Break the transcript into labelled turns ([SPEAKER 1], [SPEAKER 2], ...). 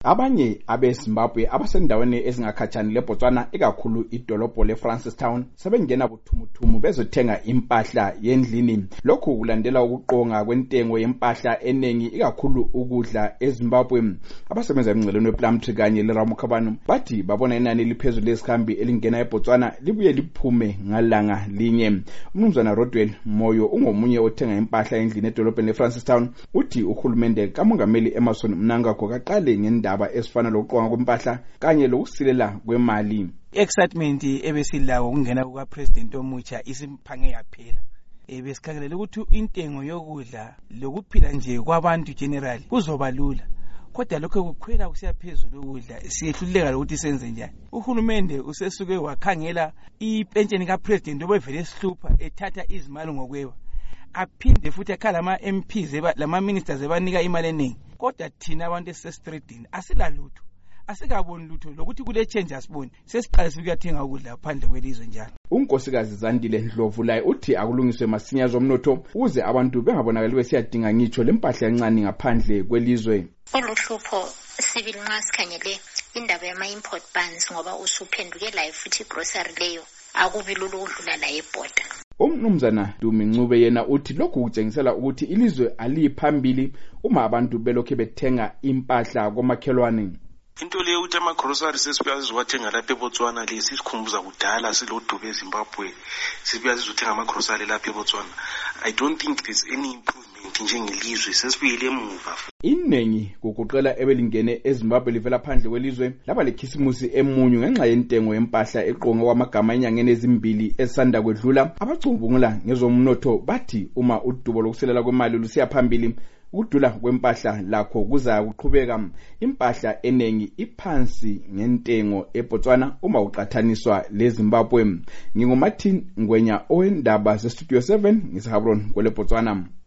[SPEAKER 1] Abanye abeZimbabwe abasendaweni ezingakhatshani leBotswana ikakhulu idolobho leFrancistown sebengena buthumuthumu bezothenga impahla yendlini. Lokhu kulandela ukuqonga kwentengo yempahla enengi ikakhulu ukudla eZimbabwe. Abasebenza emngceleni wePlumtree kanye leRamukhabani bathi babona inani eliphezulu lesikhambi elingena eBotswana libuye liphume ngalanga linye. Umnumzana Rodwell Moyo ungomunye othenga impahla endlini edolobheni leFrancistown uthi uhulumende kaMongameli Emmerson Mnangagwa kaqale ngendaba esifana lokuqonga kwempahla kanye lokusilela kwemali.
[SPEAKER 2] Excitement ebesilawo ukungena kuka president omutsha isimphange yaphela. Besikhangelela ukuthi intengo yokudla lokuphila nje kwabantu generally kuzoba lula. Kodwa lokho kukhwela kusiya phezulu ukudla siyehluleka ukuthi senze njani. Uhulumende usesuke wakhangela ipensheni ka president obevele sihlupha ethatha izimali ngokweba. Aphinde futhi akhala ama MPs lama ministers ebanika imali eningi. Kodwa thina abantu esestreetini asilalutho. Asikaboni lutho lokuthi kule change asiboni. Sesiqalisa ukuyathenga ukudla phandle kwelizwe njalo.
[SPEAKER 1] Unkosikazi Zandile Ndlovu laye uthi akulungiswe masinya zomnotho ukuze abantu bengabonakali besiyadinga ngitsho lempahla encane ngaphandle kwelizwe.
[SPEAKER 3] Oluhlupho sibili nxa sikhangele indaba yama-import bans ngoba usuphenduke la futhi grocery leyo akubi lula ukudlula la ebhoda.
[SPEAKER 1] Umnumzana Dumi Ncube yena uthi lokhu kutshengisela ukuthi ilizwe aliphambili uma abantu belokhe bethenga impahla komakhelwane.
[SPEAKER 4] Into leyo ukuthi ama-groceries sesibuya lapha eBotswana lesikhumbuza kudala silodubo eZimbabwe sibuya sizothenga ama-grocery lapha eBotswana. I don't think there's any improvement njengelizwe sesibuyele emuva.
[SPEAKER 1] Inengi kuguqela ebelingene eZimbabwe livela phandle kwelizwe laba lekhisimusi emunyu ngenxa yentengo yempahla eqonga kwamagama enyangeni ezimbili esanda kwedlula. Abacubungula ngezomnotho bathi uma udubo lokuselela kwemali lusiya phambili ukudula kwempahla lakho kuza kuqhubeka. Impahla enengi iphansi ngentengo eBotswana uma uqathaniswa leZimbabwe. NginguMartin Ngwenya owendaba zeStudio 7 ngiseHabron kweleBotswana.